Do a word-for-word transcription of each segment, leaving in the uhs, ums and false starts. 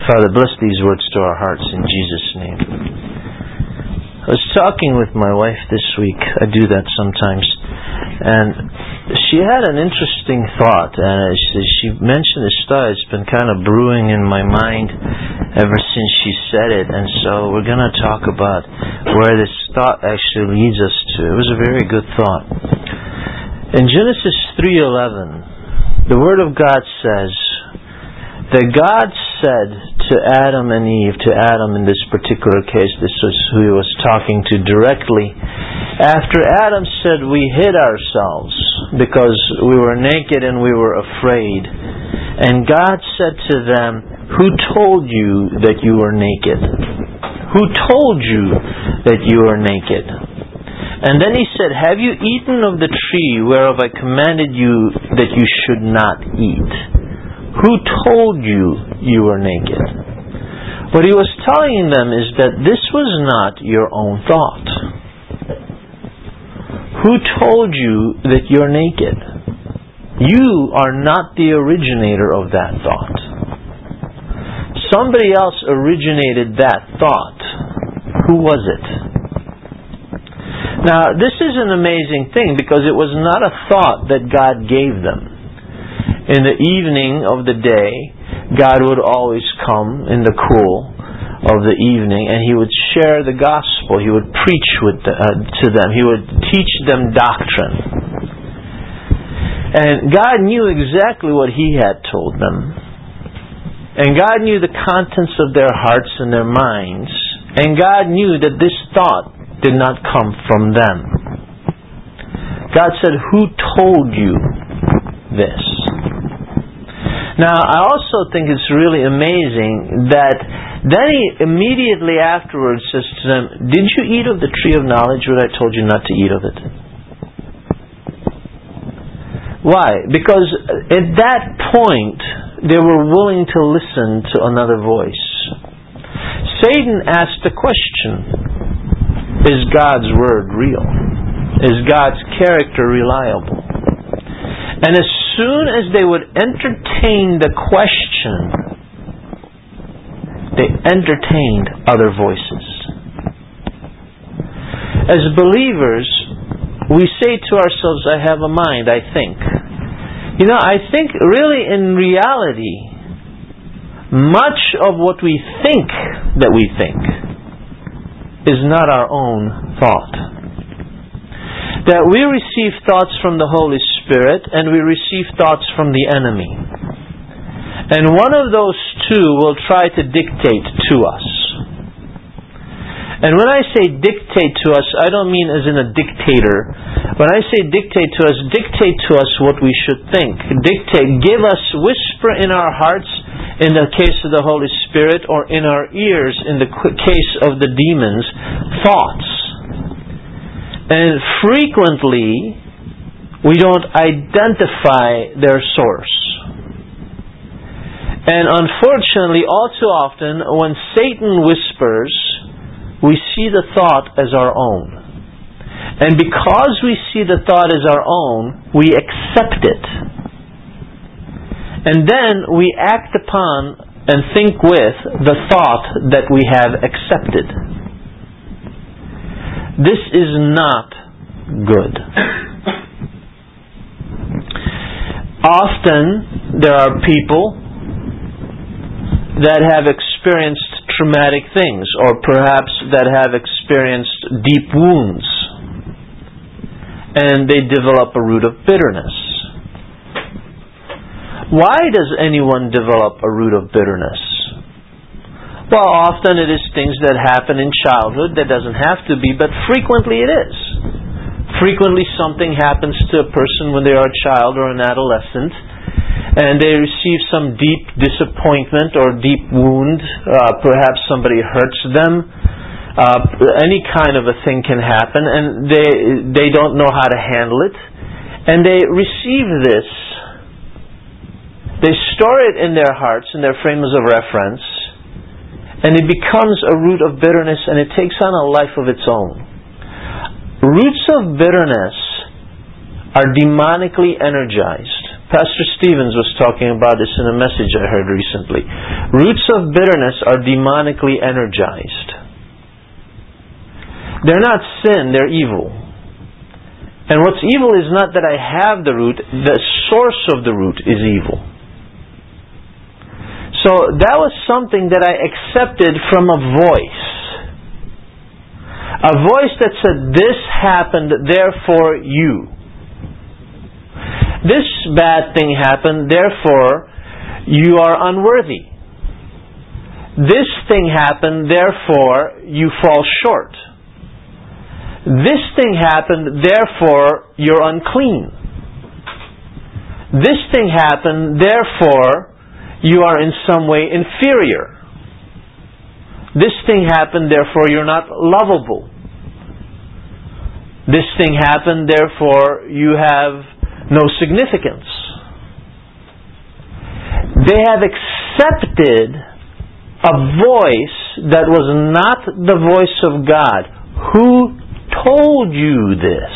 Father, bless these words to our hearts in Jesus' name. I was talking with my wife this week. I do that sometimes. And she had an interesting thought. And she mentioned this thought. It's been kind of brewing in my mind ever since she said it. And so we're going to talk about where this thought actually leads us to. It was a very good thought. In Genesis three eleven, the Word of God says that God said to Adam and Eve, to Adam in this particular case, this was who he was talking to directly, after Adam said we hid ourselves because we were naked and we were afraid, and God said to them, who told you that you were naked? Who told you that you were naked? And then he said, have you eaten of the tree whereof I commanded you that you should not eat? Who told you you were naked? What he was telling them is that this was not your own thought. Who told you that you're naked? You are not the originator of that thought. Somebody else originated that thought. Who was it? Now, this is an amazing thing because it was not a thought that God gave them. In the evening of the day, God would always come in the cool of the evening and He would share the gospel. He would preach with the, uh, to them. He would teach them doctrine. And God knew exactly what He had told them. And God knew the contents of their hearts and their minds. And God knew that this thought did not come from them. God said, who told you this? Now, I also think it's really amazing that then he immediately afterwards says to them, did you eat of the tree of knowledge when I told you not to eat of it? Why? Because at that point, they were willing to listen to another voice. Satan asked the question, is God's word real? Is God's character reliable? And as soon as they would entertain the question, they entertained other voices. As believers, we say to ourselves, I have a mind, I think. You know, I think really in reality, much of what we think that we think is not our own thought. That we receive thoughts from the Holy Spirit and we receive thoughts from the enemy. And one of those two will try to dictate to us. And when I say dictate to us, I don't mean as in a dictator. When I say dictate to us, dictate to us what we should think. Dictate, give us, whisper in our hearts in the case of the Holy Spirit, or in our ears in the case of the demons, thoughts. And frequently, we don't identify their source. And unfortunately, all too often, when Satan whispers, we see the thought as our own. And because we see the thought as our own, we accept it. And then we act upon and think with the thought that we have accepted. This is not good. Often there are people that have experienced traumatic things, or perhaps that have experienced deep wounds, and they develop a root of bitterness. Why does anyone develop a root of bitterness? Well, often it is things that happen in childhood. That doesn't have to be, but frequently it is. Frequently something happens to a person when they are a child or an adolescent, and they receive some deep disappointment or deep wound. Uh, perhaps somebody hurts them. Uh, any kind of a thing can happen, and they they don't know how to handle it, and they receive this. They store it in their hearts, in their frames of reference, and it becomes a root of bitterness, and it takes on a life of its own. Roots of bitterness are demonically energized. Pastor Stevens was talking about this in a message I heard recently. Roots of bitterness are demonically energized. They're not sin, they're evil. And what's evil is not that I have the root, the source of the root is evil. So that was something that I accepted from a voice. A voice that said, this happened, therefore you. This bad thing happened, therefore you are unworthy. This thing happened, therefore you fall short. This thing happened, therefore you're unclean. This thing happened, therefore you are in some way inferior. This thing happened, therefore you're not lovable. This thing happened, therefore you have no significance. They have accepted a voice that was not the voice of God. Who told you this?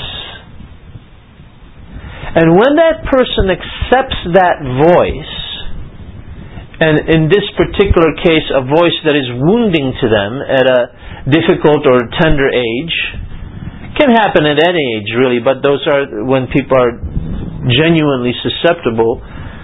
And when that person accepts that voice, and in this particular case a voice that is wounding to them at a difficult or tender age, can happen at any age really, but those are when people are genuinely susceptible.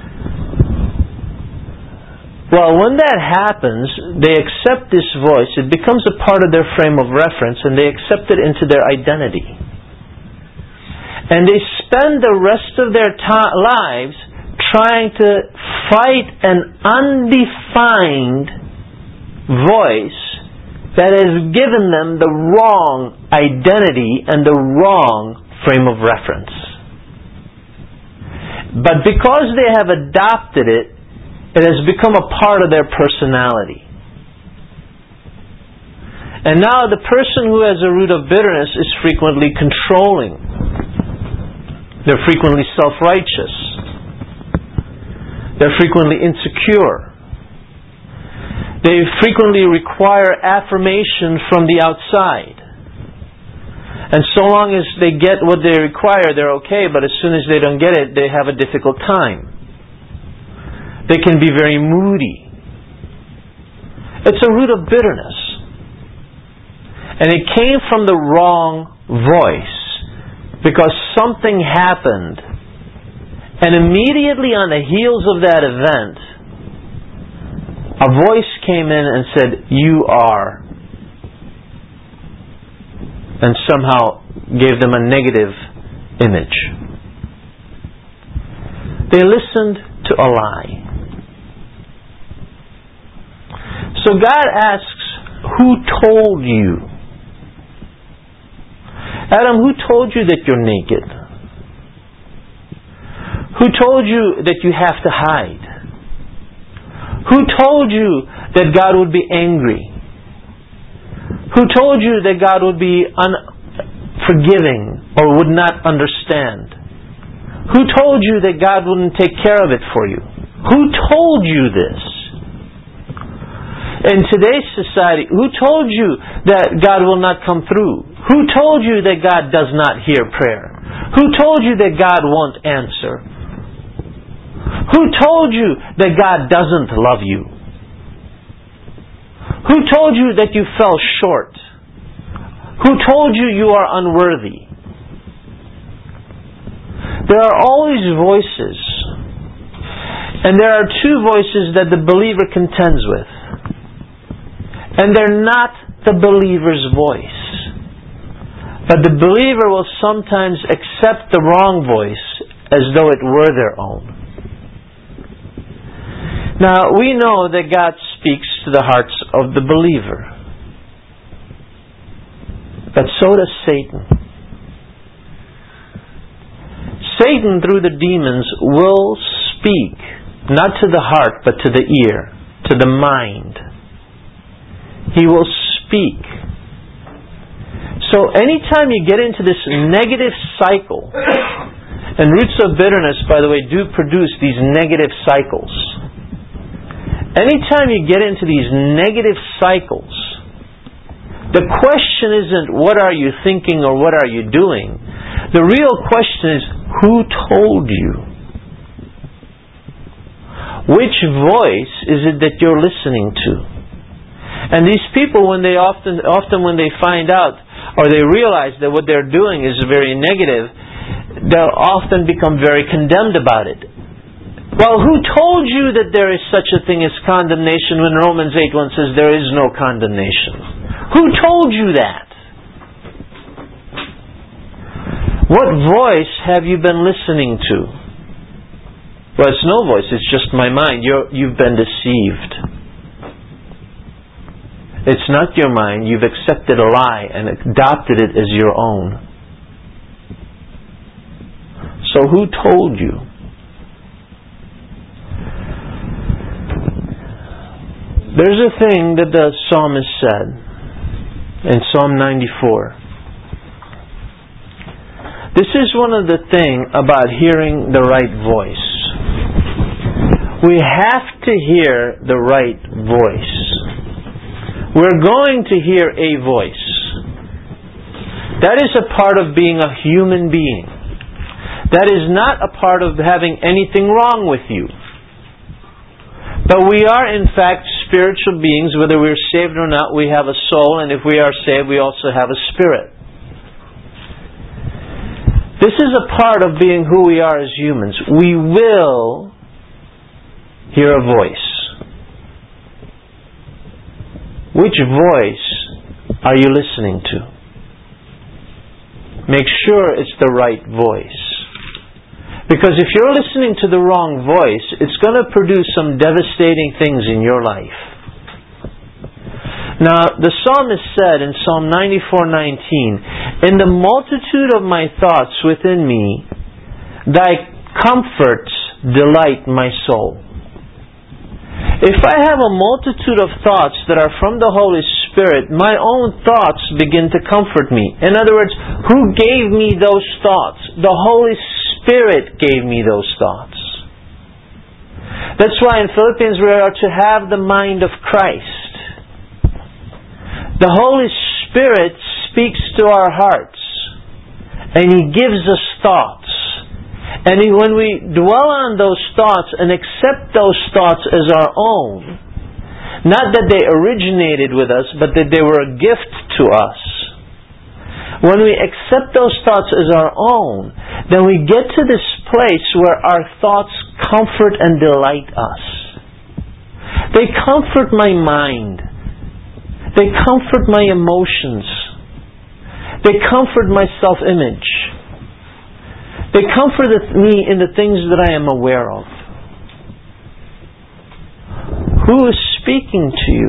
Well, when that happens, they accept this voice. It becomes a part of their frame of reference, and they accept it into their identity. And they spend the rest of their ta- lives trying to fight an undefined voice that has given them the wrong identity and the wrong frame of reference. But because they have adopted it, it has become a part of their personality. And now the person who has a root of bitterness is frequently controlling. They're frequently self-righteous. They're frequently insecure. They frequently require affirmation from the outside. And so long as they get what they require, they're okay, but as soon as they don't get it, they have a difficult time. They can be very moody. It's a root of bitterness. And it came from the wrong voice, because something happened, and immediately on the heels of that event, a voice came in and said, you are, and somehow gave them a negative image. They listened to a lie. So God asks, who told you? Adam, who told you that you're naked? Who told you that you have to hide? Who told you that God would be angry? Who told you that God would be unforgiving or would not understand? Who told you that God wouldn't take care of it for you? Who told you this? In today's society, who told you that God will not come through? Who told you that God does not hear prayer? Who told you that God won't answer? Who told you that God doesn't love you? Who told you that you fell short? Who told you you are unworthy? There are always voices. And there are two voices that the believer contends with. And they're not the believer's voice. But the believer will sometimes accept the wrong voice as though it were their own. Now, we know that God speaks to the hearts of the believer. But so does Satan. Satan, through the demons, will speak, not to the heart, but to the ear, to the mind. He will speak. So anytime you get into this negative cycle, and roots of bitterness, by the way, do produce these negative cycles. Anytime you get into these negative cycles, the question isn't what are you thinking or what are you doing. The real question is, who told you? Which voice is it that you're listening to? And these people, when they often, often when they find out or they realize that what they're doing is very negative, they'll often become very condemned about it. Well, who told you that there is such a thing as condemnation when Romans eight one says there is no condemnation? Who told you that? What voice have you been listening to? Well, it's no voice, it's just my mind. You're, you've been deceived. It's not your mind. You've accepted a lie and adopted it as your own. So who told you? There's a thing that the psalmist said in Psalm ninety-four. This is one of the things about hearing the right voice. We have to hear the right voice. We're going to hear a voice. That is a part of being a human being. That is not a part of having anything wrong with you. But we are in fact spiritual beings. Whether we're saved or not, we have a soul, and if we are saved, we also have a spirit. This is a part of being who we are as humans. We will hear a voice. Which voice are you listening to? Make sure it's the right voice. Because if you're listening to the wrong voice, it's going to produce some devastating things in your life. Now, the psalmist said in Psalm ninety-four nineteen, "In the multitude of my thoughts within me, thy comforts delight my soul." If I have a multitude of thoughts that are from the Holy Spirit, my own thoughts begin to comfort me. In other words, who gave me those thoughts? The Holy Spirit gave me those thoughts. That's why in Philippians we are to have the mind of Christ. The Holy Spirit speaks to our hearts, and He gives us thoughts. And he, when we dwell on those thoughts and accept those thoughts as our own, not that they originated with us, but that they were a gift to us. When we accept those thoughts as our own, then we get to this place where our thoughts comfort and delight us. They comfort my mind. They comfort my emotions. They comfort my self-image. They comfort me in the things that I am aware of. Who is speaking to you?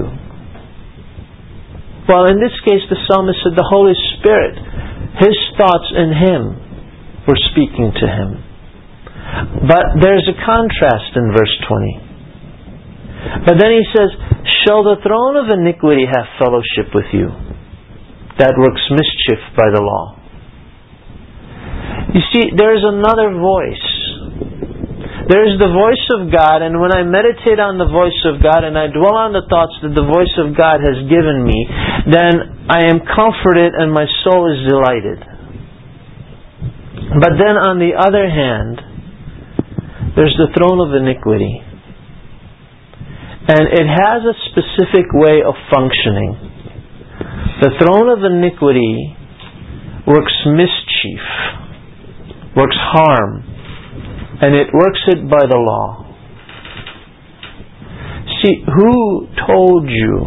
Well, in this case, the psalmist said the Holy Spirit, His thoughts in Him were speaking to him. But there's a contrast in verse twenty. But then he says, "Shall the throne of iniquity have fellowship with you, that works mischief by the law?" You see, there's another voice. There's the voice of God, and when I meditate on the voice of God and I dwell on the thoughts that the voice of God has given me, then I am comforted and my soul is delighted. But then on the other hand, there's the throne of iniquity. And it has a specific way of functioning. The throne of iniquity works mischief, works harm, and it works it by the law. See, who told you?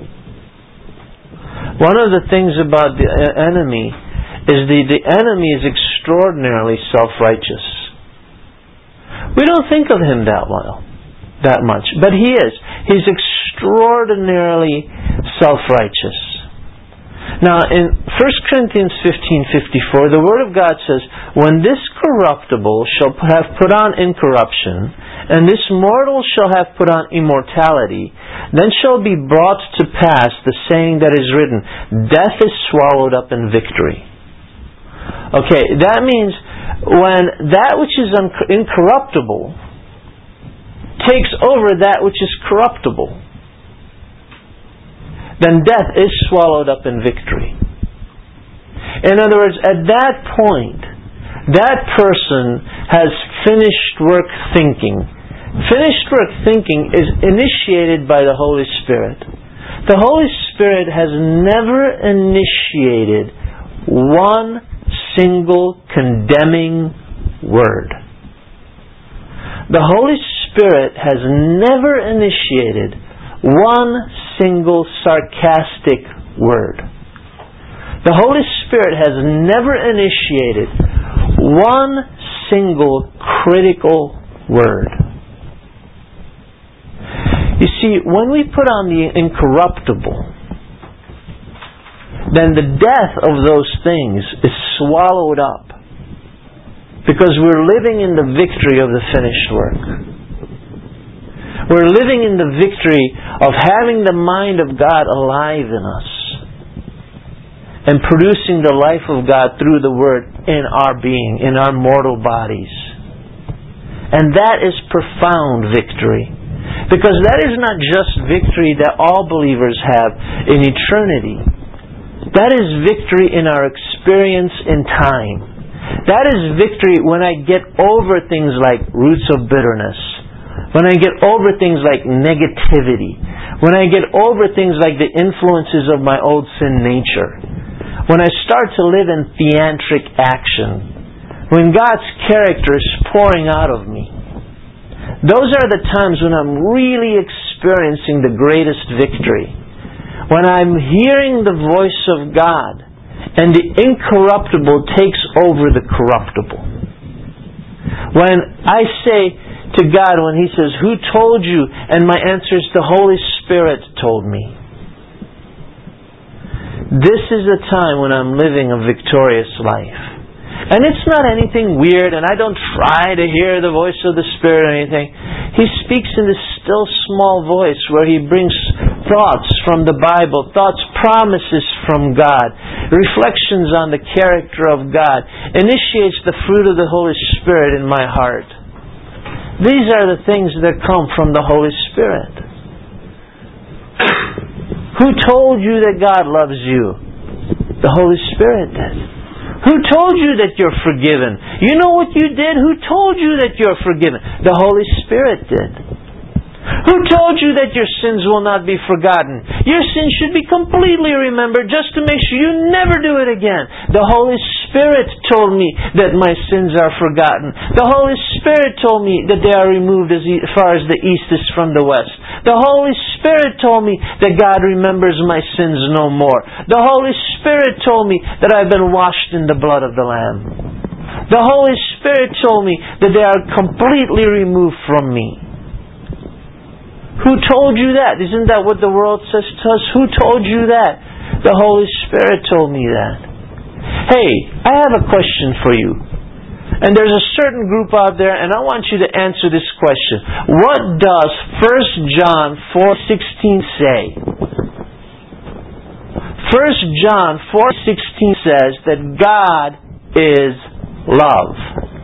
One of the things about the enemy is the, the enemy is extraordinarily self-righteous. We don't think of him that well, that much, but he is. He's extraordinarily self-righteous. Now, in First Corinthians fifteen fifty-four, the Word of God says, "When this corruptible shall have put on incorruption, and this mortal shall have put on immortality, then shall be brought to pass the saying that is written, Death is swallowed up in victory." Okay, that means when that which is incorruptible takes over that which is corruptible, then death is swallowed up in victory. In other words, at that point, that person has finished work thinking, Finished work thinking is initiated by the Holy Spirit. The Holy Spirit has never initiated one single condemning word. The Holy Spirit has never initiated one single sarcastic word. The Holy Spirit has never initiated one single critical word. You see, when we put on the incorruptible, then the death of those things is swallowed up, because we're living in the victory of the finished work. We're living in the victory of having the mind of God alive in us and producing the life of God through the Word in our being, in our mortal bodies. And that is profound victory. Because that is not just victory that all believers have in eternity. That is victory in our experience in time. That is victory when I get over things like roots of bitterness. When I get over things like negativity. When I get over things like the influences of my old sin nature. When I start to live in theantric action. When God's character is pouring out of me. Those are the times when I'm really experiencing the greatest victory. When I'm hearing the voice of God and the incorruptible takes over the corruptible. When I say to God, when He says, "Who told you?" and my answer is, "The Holy Spirit told me." This is the time when I'm living a victorious life. And it's not anything weird, and I don't try to hear the voice of the Spirit or anything. He speaks in this still small voice where He brings thoughts from the Bible, thoughts, promises from God, reflections on the character of God, initiates the fruit of the Holy Spirit in my heart. These are the things that come from the Holy Spirit. Who told you that God loves you? The Holy Spirit did. Who told you that you're forgiven? You know what you did? Who told you that you're forgiven? The Holy Spirit did. Who told you that your sins will not be forgotten? Your sins should be completely remembered just to make sure you never do it again. The Holy Spirit told me that my sins are forgotten. The Holy Spirit told me that they are removed as far as the east is from the west. The Holy Spirit told me that God remembers my sins no more. The Holy Spirit told me that I've been washed in the blood of the Lamb. The Holy Spirit told me that they are completely removed from me. Who told you that? Isn't that what the world says to us? Who told you that? The Holy Spirit told me that. Hey, I have a question for you. And there's a certain group out there, and I want you to answer this question. What does First John four sixteen say? First John four sixteen says that God is love.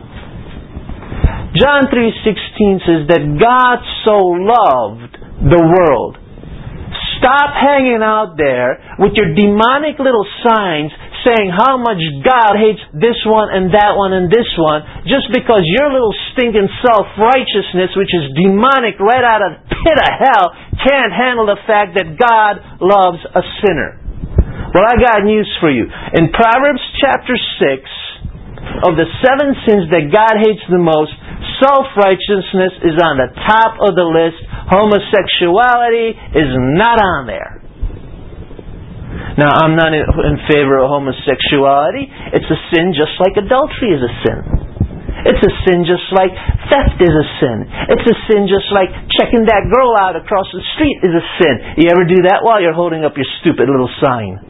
John three sixteen says that God so loved the world. Stop hanging out there with your demonic little signs saying how much God hates this one and that one and this one just because your little stinking self-righteousness, which is demonic right out of the pit of hell, can't handle the fact that God loves a sinner. Well, I got news for you. In Proverbs chapter six, of the seven sins that God hates the most, self-righteousness is on the top of the list. Homosexuality is not on there. Now, I'm not in, in favor of homosexuality. It's a sin just like adultery is a sin. It's a sin just like theft is a sin. It's a sin just like checking that girl out across the street is a sin. You ever do that while you're holding up your stupid little sign?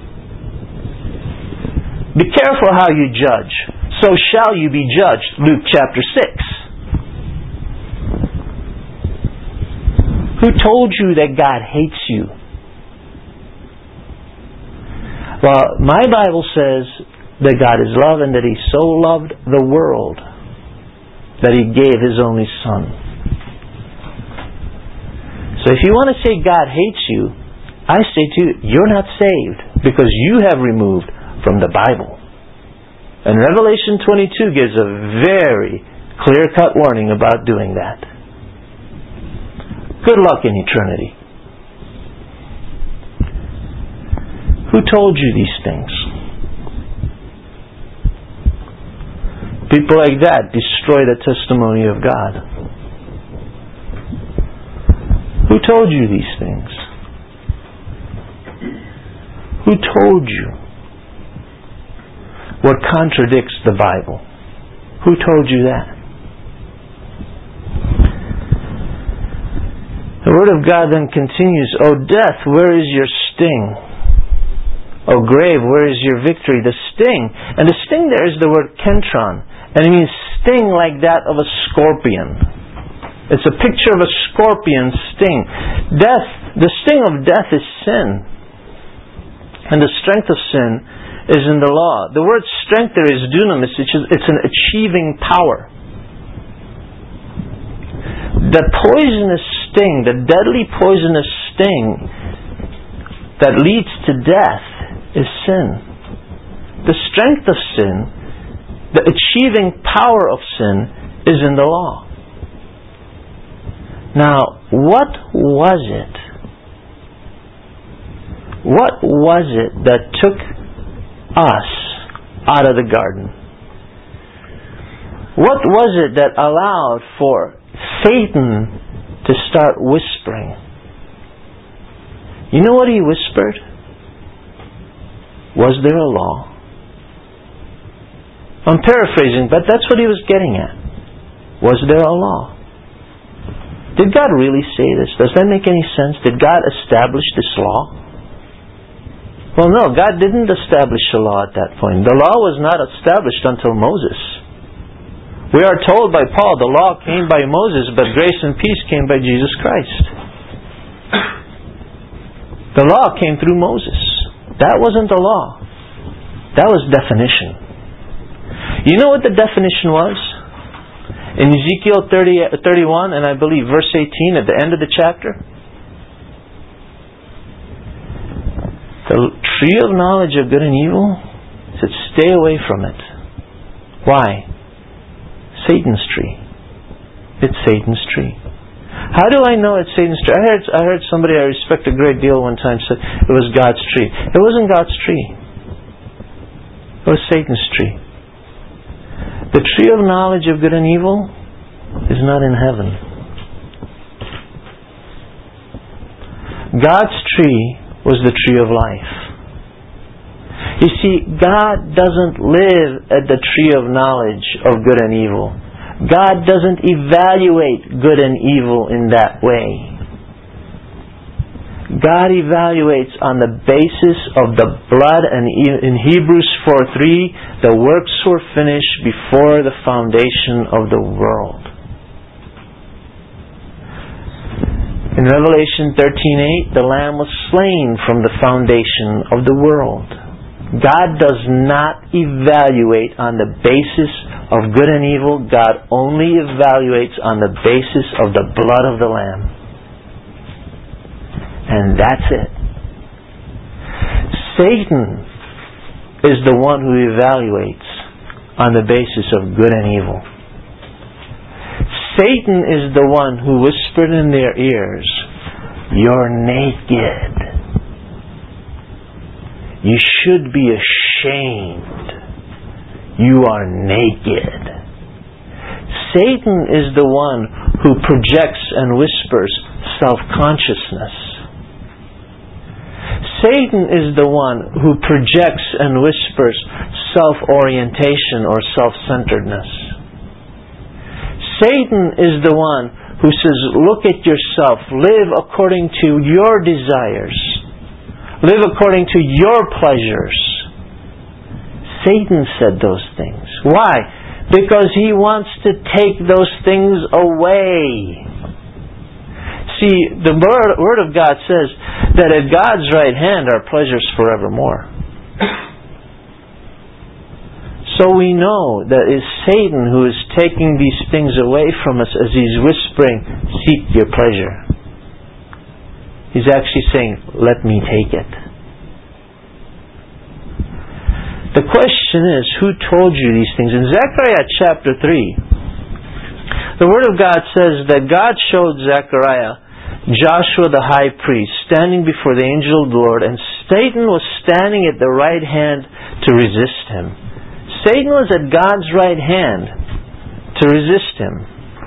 Be careful how you judge. So shall you be judged. Luke chapter six. Who told you that God hates you? Well, my Bible says that God is love and that He so loved the world that He gave His only Son. So if you want to say God hates you, I say to you, you're not saved because you have removed from the Bible. And Revelation twenty-two gives a very clear-cut warning about doing that. Good luck in eternity. Who told you these things? People like that destroy the testimony of God. Who told you these things? Who told you what contradicts the Bible? Who told you that? The Word of God then continues, O death, where is your sting? O grave, where is your victory? The sting, and the sting there is the word kentron, and it means sting like that of a scorpion. It's a picture of a scorpion sting. Death, the sting of death is sin. And the strength of sin is in the law. The word strength there is dunamis, which is it's an achieving power. The poisonous sting, the deadly poisonous sting that leads to death is sin. The strength of sin, the achieving power of sin is in the law. Now, what was it? What was it that took us out of the garden? What was it that allowed for Satan to start whispering? You know what he whispered? Was there a law? I'm paraphrasing, but that's what he was getting at. Was there a law? Did God really say this? Does that make any sense? Did God establish this law? Well, no, God didn't establish a law at that point. The law was not established until Moses. We are told by Paul, the law came by Moses, but grace and peace came by Jesus Christ. The law came through Moses. That wasn't the law. That was definition. You know what the definition was? In Ezekiel thirty, thirty-one, and I believe verse eighteen at the end of the chapter. The tree of knowledge of good and evil said, stay away from it. Why? Satan's tree. It's Satan's tree. How do I know it's Satan's tree? I heard, I heard somebody I respect a great deal one time said it was God's tree. It wasn't God's tree. It was Satan's tree. The tree of knowledge of good and evil is not in heaven. God's tree was the tree of life. You see, God doesn't live at the tree of knowledge of good and evil. God doesn't evaluate good and evil in that way. God evaluates on the basis of the blood, and in Hebrews four three, the works were finished before the foundation of the world. In Revelation thirteen eight, the Lamb was slain from the foundation of the world. God does not evaluate on the basis of good and evil. God only evaluates on the basis of the blood of the Lamb. And that's it. Satan is the one who evaluates on the basis of good and evil. Satan is the one who whispered in their ears, "You're naked. You should be ashamed. You are naked." Satan is the one who projects and whispers self-consciousness. Satan is the one who projects and whispers self-orientation or self-centeredness. Satan is the one who says, look at yourself, live according to your desires, live according to your pleasures. Satan said those things. Why? Because he wants to take those things away. See, the Word of God says that at God's right hand are pleasures forevermore. So we know that it's Satan who is taking these things away from us as he's whispering, seek your pleasure. He's actually saying, let me take it. The question is, who told you these things? In Zechariah chapter three, the Word of God says that God showed Zechariah Joshua the high priest standing before the angel of the Lord, and Satan was standing at the right hand to resist him. Satan was at God's right hand to resist him.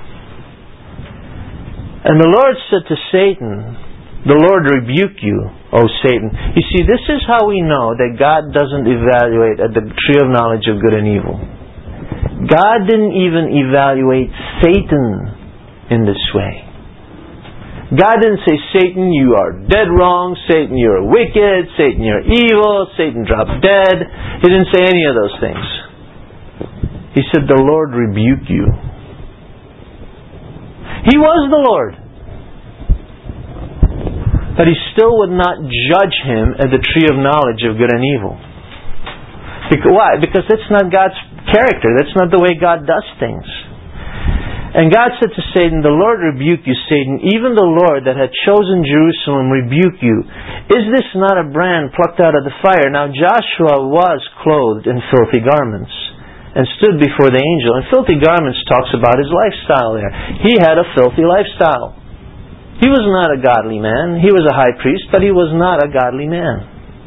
And the Lord said to Satan, "The Lord rebuke you, O Satan." You see, this is how we know that God doesn't evaluate at the tree of knowledge of good and evil. God didn't even evaluate Satan in this way. God didn't say, "Satan, you are dead wrong. Satan, you're wicked. Satan, you're evil. Satan, drop dead." He didn't say any of those things. He said, "The Lord rebuke you." He was the Lord. But He still would not judge him at the tree of knowledge of good and evil. Because, why? Because that's not God's character. That's not the way God does things. And God said to Satan, "The Lord rebuke you, Satan. Even the Lord that had chosen Jerusalem rebuke you. Is this not a brand plucked out of the fire?" Now Joshua was clothed in filthy garments and stood before the angel. And filthy garments talks about his lifestyle there. He had a filthy lifestyle. He was not a godly man. He was a high priest, but he was not a godly man.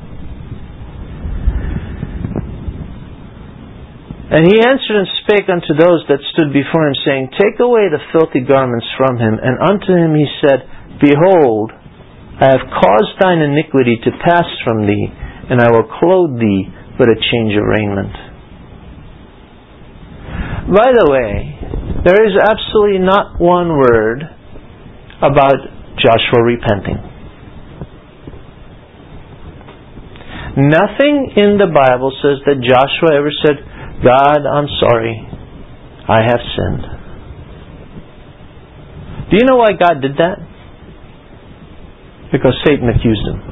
And he answered and spake unto those that stood before him, saying, "Take away the filthy garments from him." And unto him he said, "Behold, I have caused thine iniquity to pass from thee, and I will clothe thee with a change of raiment." By the way, there is absolutely not one word about Joshua repenting. Nothing in the Bible says that Joshua ever said, "God, I'm sorry, I have sinned." Do you know why God did that? Because Satan accused him.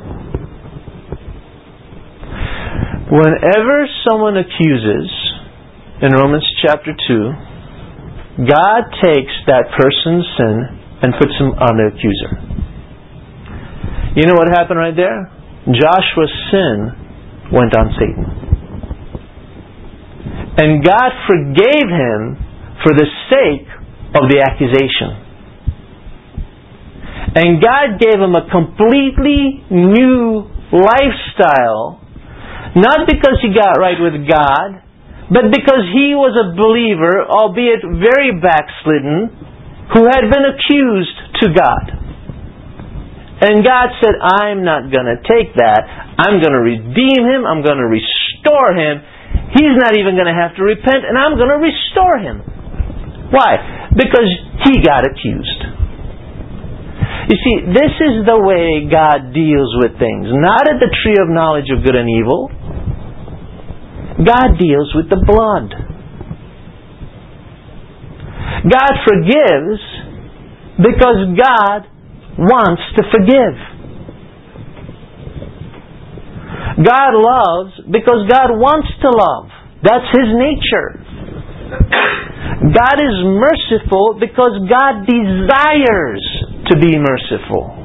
Whenever someone accuses, in Romans chapter two, God takes that person's sin and puts him on the accuser. You know what happened right there? Joshua's sin went on Satan. And God forgave him for the sake of the accusation. And God gave him a completely new lifestyle, not because he got right with God, but because he was a believer, albeit very backslidden, who had been accused to God. And God said, "I'm not going to take that. I'm going to redeem him. I'm going to restore him. He's not even going to have to repent, and I'm going to restore him." Why? Because he got accused. You see, this is the way God deals with things. Not at the tree of knowledge of good and evil. God deals with the blood. God forgives because God wants to forgive. God loves because God wants to love. That's His nature. God is merciful because God desires to be merciful.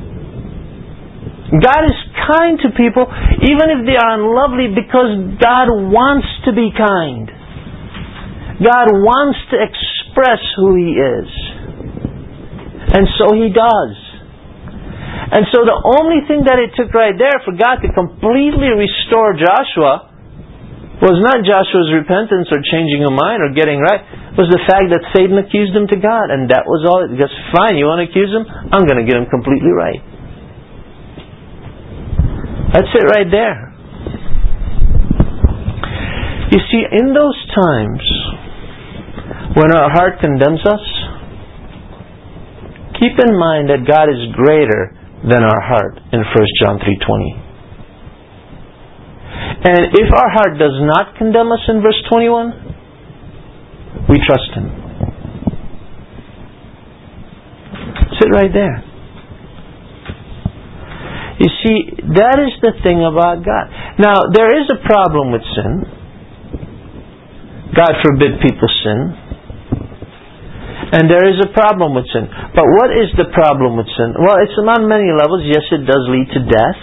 God is kind to people even if they are unlovely because God wants to be kind. God wants to express who He is. And so He does. And so the only thing that it took right there for God to completely restore Joshua was not Joshua's repentance or changing of mind or getting right. It was the fact that Satan accused him to God. And that was all. Because fine, you want to accuse him? I'm going to get him completely right. That's it right there. You see, in those times when our heart condemns us, keep in mind that God is greater than our heart in First John three twenty. And if our heart does not condemn us in verse twenty-one, we trust Him. Sit right there. You see, that is the thing about God. Now, there is a problem with sin. God forbid people sin. And there is a problem with sin. But what is the problem with sin? Well, it's on many levels. Yes, it does lead to death.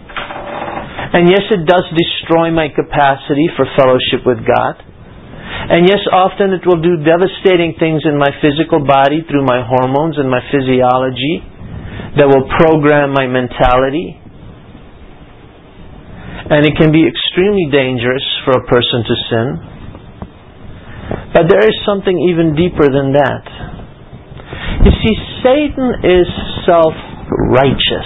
And yes, it does destroy my capacity for fellowship with God. And yes, often it will do devastating things in my physical body through my hormones and my physiology that will program my mentality. And it can be extremely dangerous for a person to sin. But there is something even deeper than that. You see, Satan is self-righteous.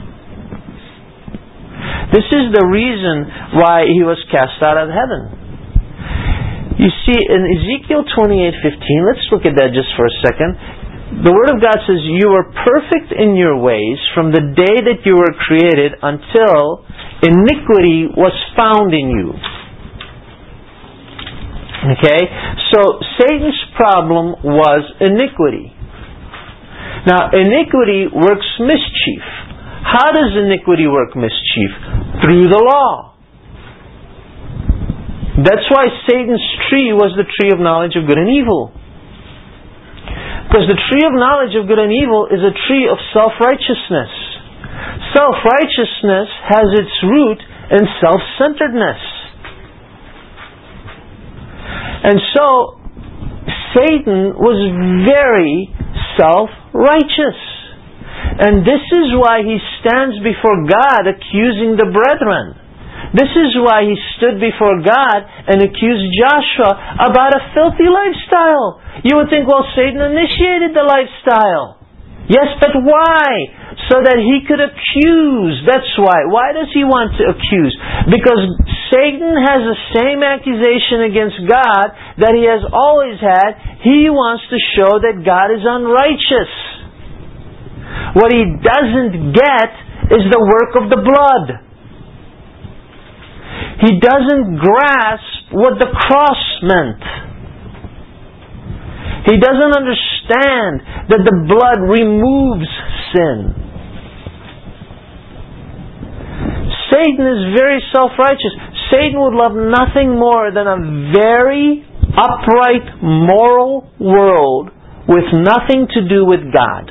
This is the reason why he was cast out of heaven. You see, in Ezekiel twenty-eight fifteen, let's look at that just for a second. The Word of God says, "You were perfect in your ways from the day that you were created until iniquity was found in you." Okay? So, Satan's problem was iniquity. Now, iniquity works mischief. How does iniquity work mischief? Through the law. That's why Satan's tree was the tree of knowledge of good and evil. Because the tree of knowledge of good and evil is a tree of self-righteousness. Self-righteousness has its root in self-centeredness. And so, Satan was very self-righteous. And this is why he stands before God accusing the brethren. This is why he stood before God and accused Joshua about a filthy lifestyle. You would think, well, Satan initiated the lifestyle. Yes, but why? So that he could accuse. That's why. Why does he want to accuse? Because Satan has the same accusation against God that he has always had. He wants to show that God is unrighteous. What he doesn't get is the work of the blood. He doesn't grasp what the cross meant. He doesn't understand that the blood removes sin. Satan is very self-righteous. Satan would love nothing more than a very upright, moral world with nothing to do with God.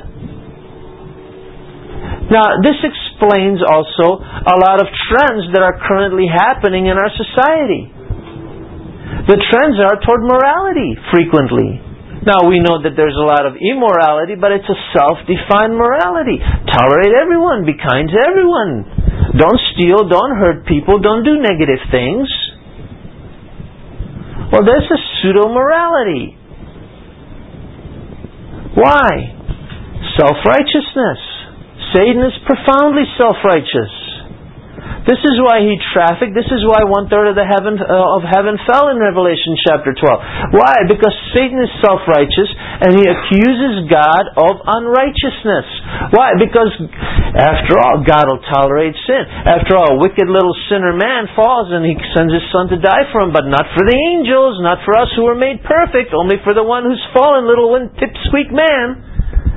Now, this explains also a lot of trends that are currently happening in our society. The trends are toward morality, frequently. Now, we know that there's a lot of immorality, but it's a self-defined morality. Tolerate everyone, be kind to everyone. Don't steal, don't hurt people, don't do negative things. Well, there's a pseudo-morality. Why? Self-righteousness. Satan is profoundly self-righteous. This is why he trafficked. This is why one third of the heaven uh, of heaven fell in Revelation chapter twelve. Why? Because Satan is self-righteous and he accuses God of unrighteousness. Why? Because after all, God will tolerate sin. After all, a wicked little sinner man falls and he sends his son to die for him, but not for the angels, not for us who were made perfect, only for the one who's fallen, little pipsqueak man.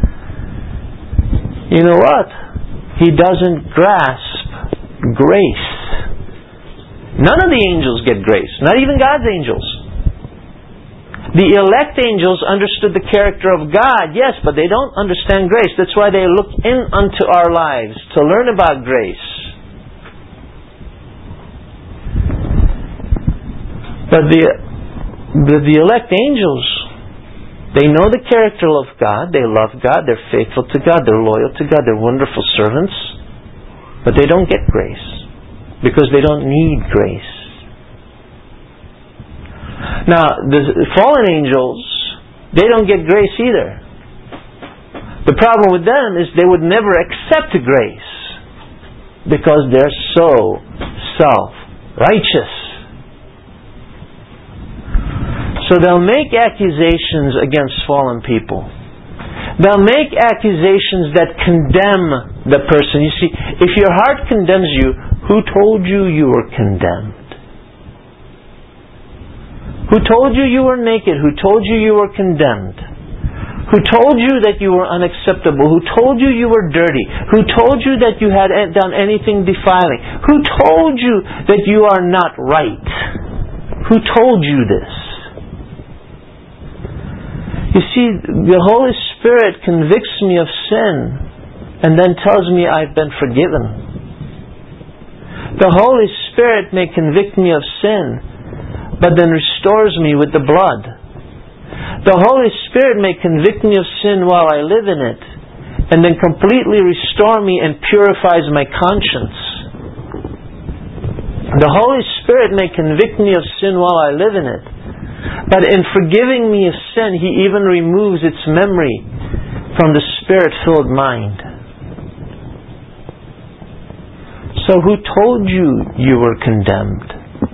You know what? He doesn't grasp grace. None of the angels get grace. Not even God's angels. The elect angels understood the character of God, yes, but they don't understand grace. That's why they look in unto our lives to learn about grace. But the, the, the elect angels, they know the character of God, they love God, they're faithful to God, they're loyal to God, they're wonderful servants, but they don't get grace because they don't need grace. Now, the fallen angels, they don't get grace either. The problem with them is they would never accept grace because they're so self-righteous. So they'll make accusations against fallen people. They'll make accusations that condemn the person. You see, if your heart condemns you, who told you you were condemned? Who told you you were naked? Who told you you were condemned? Who told you that you were unacceptable? Who told you you were dirty? Who told you that you had done anything defiling? Who told you that you are not right? Who told you this? You see, the Holy Spirit convicts me of sin and then tells me I've been forgiven. The Holy Spirit may convict me of sin, but then restores me with the blood. The Holy Spirit may convict me of sin while I live in it, and then completely restore me and purifies my conscience. The Holy Spirit may convict me of sin while I live in it, but in forgiving me of sin, He even removes its memory from the Spirit-filled mind. So who told you you were condemned?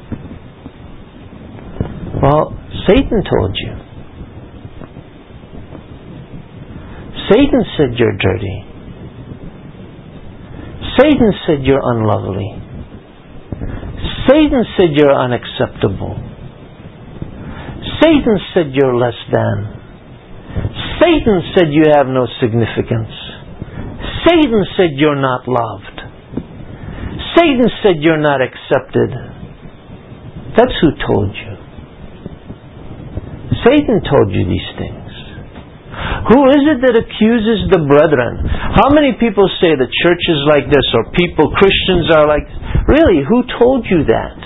Well, Satan told you. Satan said you're dirty. Satan said you're unlovely. Satan said you're unacceptable. Satan said you're less than. Satan said you have no significance. Satan said you're not loved. Satan said you're not accepted. That's who told you. Satan told you these things. Who is it that accuses the brethren? How many people say the church is like this, or people, Christians are like this? Really, who told you that?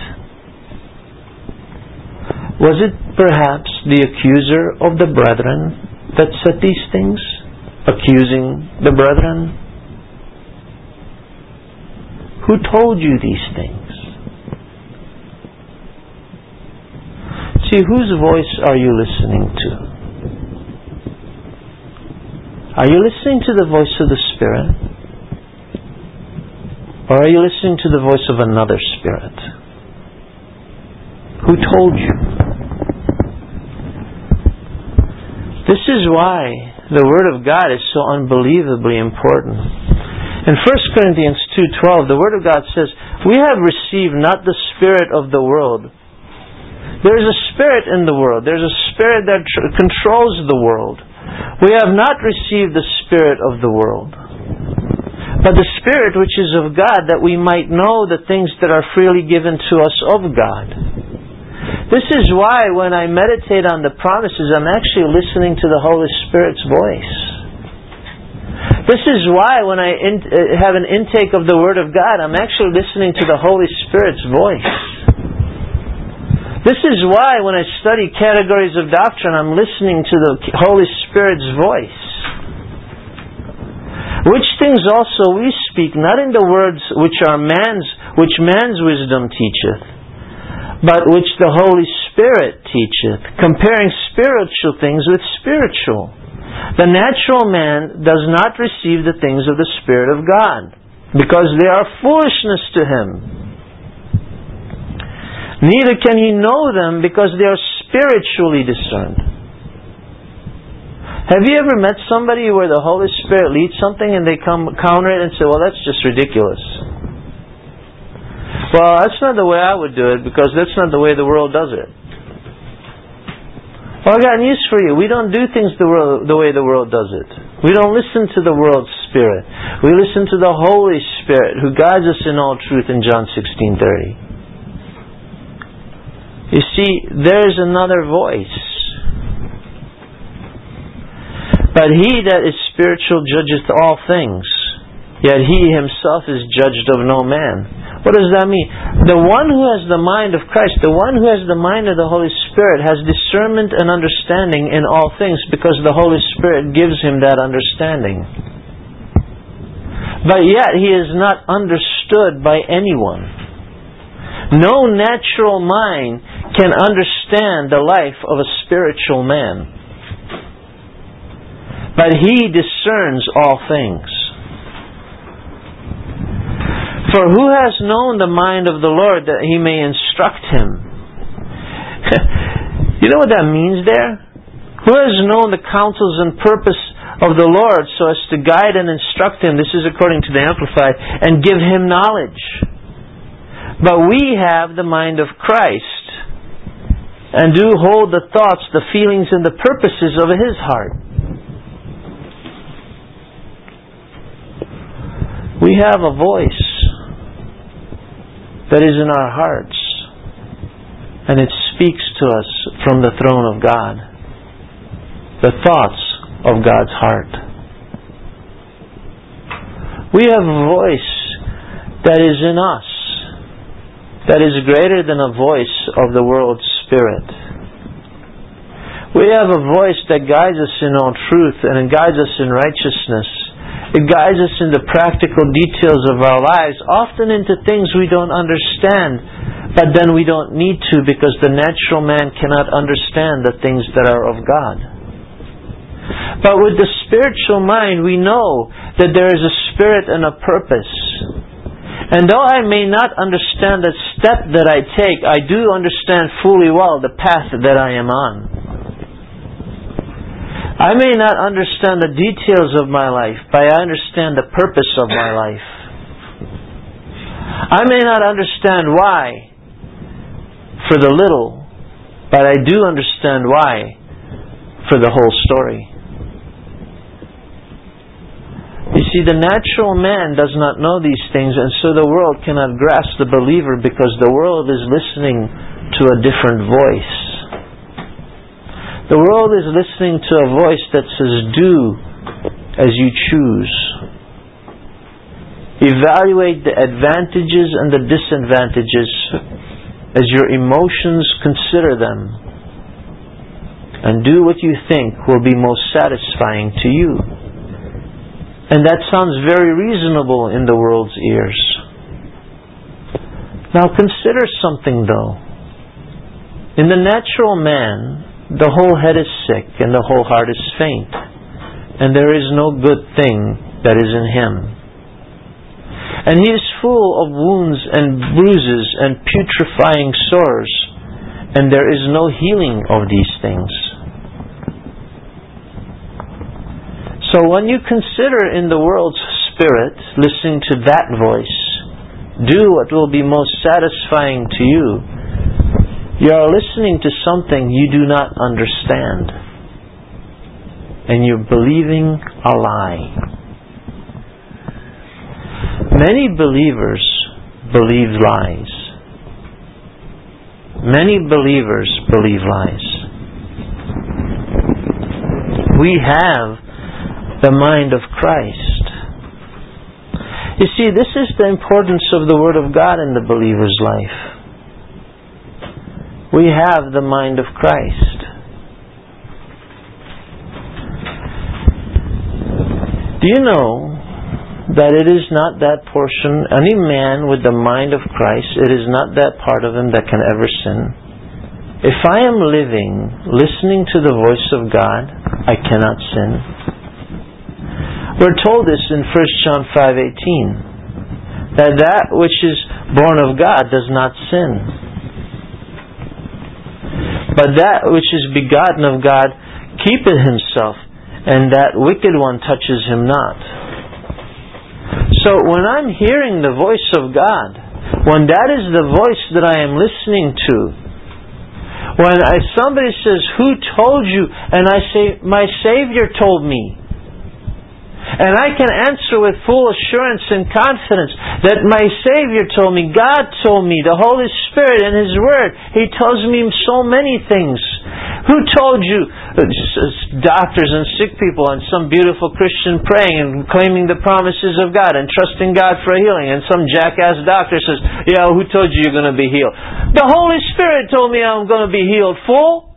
Was it perhaps the accuser of the brethren that said these things? Accusing the brethren? Who told you these things? See, whose voice are you listening to? Are you listening to the voice of the Spirit? Or are you listening to the voice of another spirit? Who told you? This is why the Word of God is so unbelievably important. In First Corinthians two twelve, the Word of God says, "We have received not the spirit of the world." There is a spirit in the world. There is a spirit that tr- controls the world. We have not received the spirit of the world, but the Spirit which is of God, that we might know the things that are freely given to us of God. This is why when I meditate on the promises, I'm actually listening to the Holy Spirit's voice. This is why when I in, uh, have an intake of the Word of God, I'm actually listening to the Holy Spirit's voice. This is why when I study categories of doctrine, I'm listening to the Holy Spirit's voice. Which things also we speak, not in the words which are man's, which man's wisdom teacheth, but which the Holy Spirit teacheth, comparing spiritual things with spiritual. The natural man does not receive the things of the Spirit of God, because they are foolishness to him. Neither can he know them, because they are spiritually discerned. Have you ever met somebody where the Holy Spirit leads something and they come counter it and say, "Well, that's just ridiculous"? Well, that's not the way I would do it, because that's not the way the world does it. Well, I got news for you. We don't do things the, world, the way the world does it. We don't listen to the world's spirit. We listen to the Holy Spirit, who guides us in all truth in John sixteen thirty. You see, there is another voice. But he that is spiritual judgeth all things, yet he himself is judged of no man. What does that mean? The one who has the mind of Christ, the one who has the mind of the Holy Spirit, has discernment and understanding in all things, because the Holy Spirit gives him that understanding. But yet he is not understood by anyone. No natural mind can understand the life of a spiritual man. But he discerns all things. For who has known the mind of the Lord that he may instruct him? You know what that means there? Who has known the counsels and purpose of the Lord so as to guide and instruct him? This is according to the Amplified. And give him knowledge. But we have the mind of Christ, and do hold the thoughts, the feelings, and the purposes of his heart. We have a voice that is in our hearts, and it speaks to us from the throne of God, the thoughts of God's heart. We have a voice that is in us, that is greater than a voice of the world's Spirit. We have a voice that guides us in all truth and it guides us in righteousness. It guides us in the practical details of our lives, often into things we don't understand, but then we don't need to because the natural man cannot understand the things that are of God. But with the spiritual mind, we know that there is a spirit and a purpose. And though I may not understand the step that I take, I do understand fully well the path that I am on. I may not understand the details of my life, but I understand the purpose of my life. I may not understand why for the little, but I do understand why for the whole story. You see, the natural man does not know these things, and so the world cannot grasp the believer because the world is listening to a different voice. The world is listening to a voice that says, do as you choose. Evaluate the advantages and the disadvantages as your emotions consider them. And do what you think will be most satisfying to you. And that sounds very reasonable in the world's ears. Now consider something though. In the natural man, the whole head is sick and the whole heart is faint, and there is no good thing that is in him. And he is full of wounds and bruises and putrefying sores, and there is no healing of these things. So when you consider in the world's spirit, listening to that voice, do what will be most satisfying to you, you are listening to something you do not understand. And you're believing a lie. Many believers believe lies. Many believers believe lies. We have the mind of Christ. You see, this is the importance of the Word of God in the believer's life. We have the mind of Christ. Do you know that it is not that portion, any man with the mind of Christ, it is not that part of him that can ever sin? If I am living, listening to the voice of God, I cannot sin. We're told this in First John five eighteen, that that which is born of God does not sin. But that which is begotten of God keepeth himself, and that wicked one touches him not. So when I'm hearing the voice of God, when that is the voice that I am listening to, when I, somebody says, who told you? And I say, my Savior told me. And I can answer with full assurance and confidence that my Savior told me, God told me, the Holy Spirit in His Word, He tells me so many things. Who told you? Doctors and sick people and some beautiful Christian praying and claiming the promises of God and trusting God for healing, and some jackass doctor says, yeah, who told you you're going to be healed? The Holy Spirit told me I'm going to be healed, fool.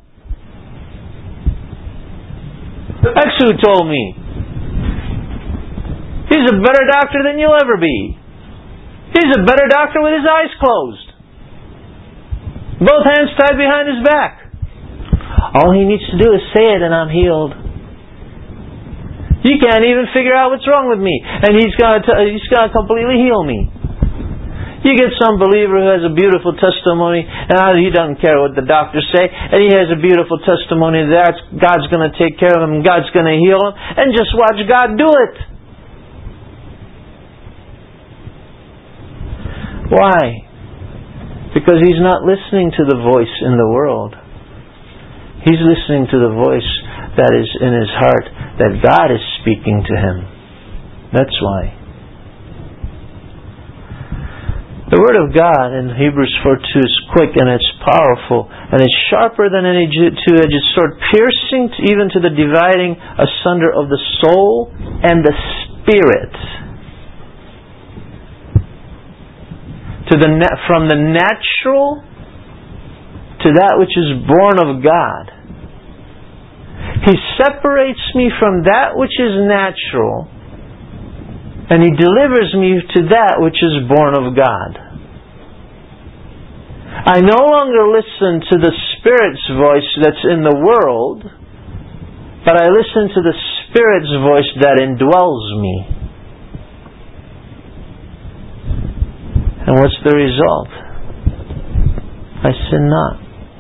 That's who told me. He's a better doctor than you'll ever be. He's a better doctor with his eyes closed, both hands tied behind his back. All he needs to do is say it and I'm healed. You can't even figure out what's wrong with me, and he's going to he's going to completely heal me. You get some believer who has a beautiful testimony, and he doesn't care what the doctors say, and he has a beautiful testimony that God's going to take care of him, God's going to heal him, and just watch God do it. Why? Because he's not listening to the voice in the world. He's listening to the voice that is in his heart, that God is speaking to him. That's why. The Word of God in Hebrews four two is quick and it's powerful and it's sharper than any two-edged sword, piercing even to the dividing asunder of the soul and the spirit. To the na- from the natural to that which is born of God. He separates me from that which is natural, and He delivers me to that which is born of God. I no longer listen to the Spirit's voice that's in the world, but I listen to the Spirit's voice that indwells me. And what's the result? I sin not.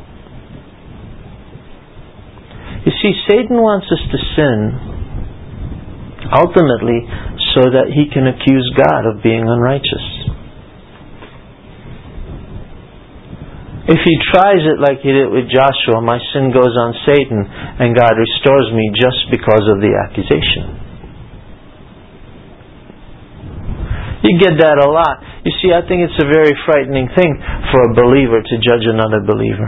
You see, Satan wants us to sin ultimately so that he can accuse God of being unrighteous. If he tries it like he did with Joshua, my sin goes on Satan and God restores me just because of the accusation. You get that a lot. You see, I think it's a very frightening thing for a believer to judge another believer.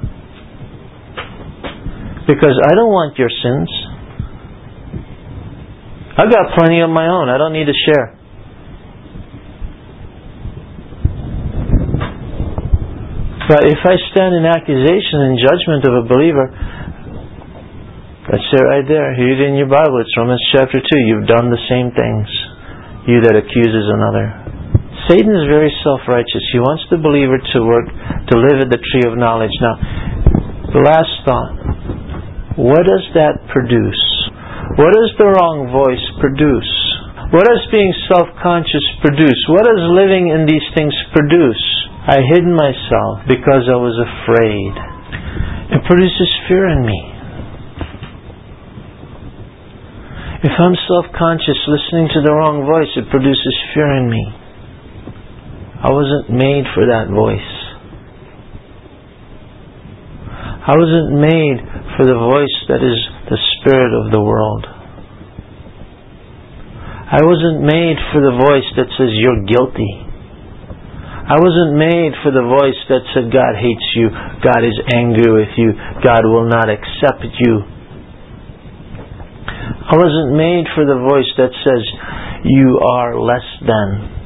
Because I don't want your sins. I've got plenty of my own. I don't need to share. But if I stand in accusation and judgment of a believer, that's it right there. Read it in your Bible. It's Romans chapter two. You've done the same things. You that accuses another. Satan is very self-righteous. He wants the believer to work, to live at the tree of knowledge. Now, the last thought. What does that produce? What does the wrong voice produce? What does being self-conscious produce? What does living in these things produce? I hid myself because I was afraid. It produces fear in me. If I'm self-conscious, listening to the wrong voice, it produces fear in me. I wasn't made for that voice. I wasn't made for the voice that is the spirit of the world. I wasn't made for the voice that says you're guilty. I wasn't made for the voice that said God hates you, God is angry with you, God will not accept you. I wasn't made for the voice that says you are less than.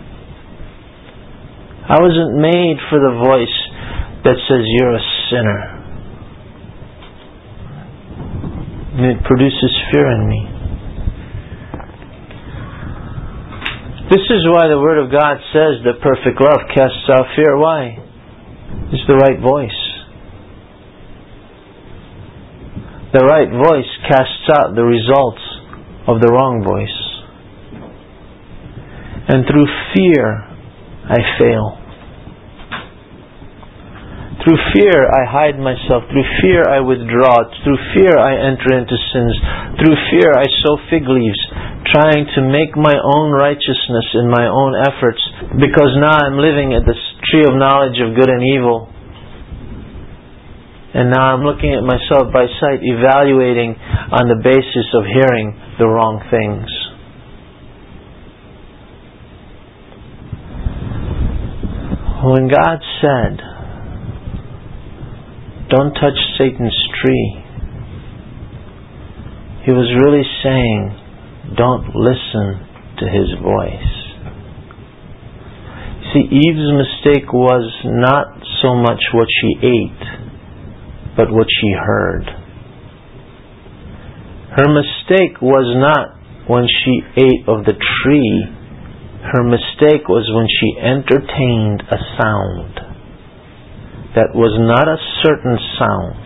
I wasn't made for the voice that says you're a sinner. And it produces fear in me. This is why the Word of God says that perfect love casts out fear. Why? It's the right voice. The right voice casts out the results of the wrong voice. And through fear, I fail. Through fear, I hide myself. Through fear, I withdraw. Through fear, I enter into sins. Through fear, I sow fig leaves, trying to make my own righteousness in my own efforts, because now I'm living at this tree of knowledge of good and evil. And now I'm looking at myself by sight, evaluating on the basis of hearing the wrong things. When God said, don't touch Satan's tree, He was really saying, don't listen to his voice. See, Eve's mistake was not so much what she ate, but what she heard. Her mistake was not when she ate of the tree. Her mistake was when she entertained a sound that was not a certain sound,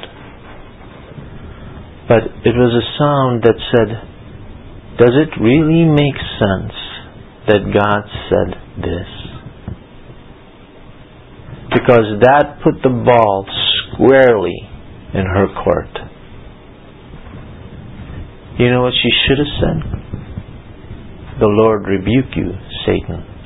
but it was a sound that said, does it really make sense that God said this? Because that put the ball squarely in her court. You know what she should have said? The Lord rebuke you, Satan.